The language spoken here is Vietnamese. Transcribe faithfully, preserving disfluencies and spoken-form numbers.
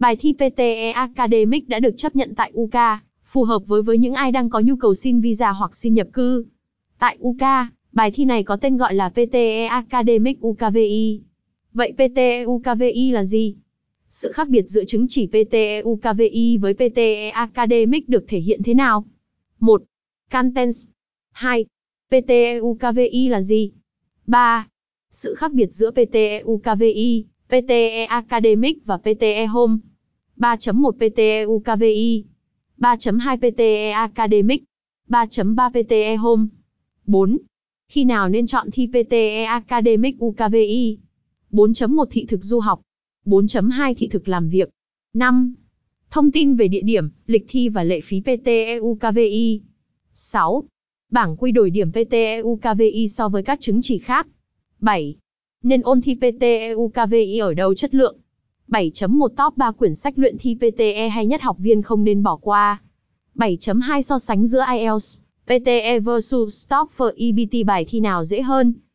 Bài thi pê tê e Academic đã được chấp nhận tại u ca, phù hợp với với những ai đang có nhu cầu xin visa hoặc xin nhập cư. Tại u ca, bài thi này có tên gọi là pê tê e Academic u ca vê i. Vậy pê tê e u ca vê i là gì? Sự khác biệt giữa chứng chỉ pê tê e u ca vê i với pê tê e Academic được thể hiện thế nào? một. Contents. hai. pê tê e u ca vê i là gì? ba. Sự khác biệt giữa pê tê e u ca vê i, pê tê e Academic và pê tê e Home. ba chấm một pê tê e u ca vê i. ba chấm hai pê tê e Academic. ba chấm ba pê tê e Home. bốn. Khi nào nên chọn thi pê tê e Academic u ca vê i? bốn chấm một Thị thực du học. bốn chấm hai Thị thực làm việc. năm. Thông tin về địa điểm, lịch thi và lệ phí pê tê e u ca vê i. sáu. Bảng quy đổi điểm pê tê e u ca vê i so với các chứng chỉ khác. bảy. Nên ôn thi pê tê e u ca vê i ở đâu chất lượng? bảy chấm một Top ba quyển sách luyện thi pê tê e hay nhất học viên không nên bỏ qua. bảy chấm hai So sánh giữa ai eo, pê tê e versus TOEFL e bê tê, bài thi nào dễ hơn?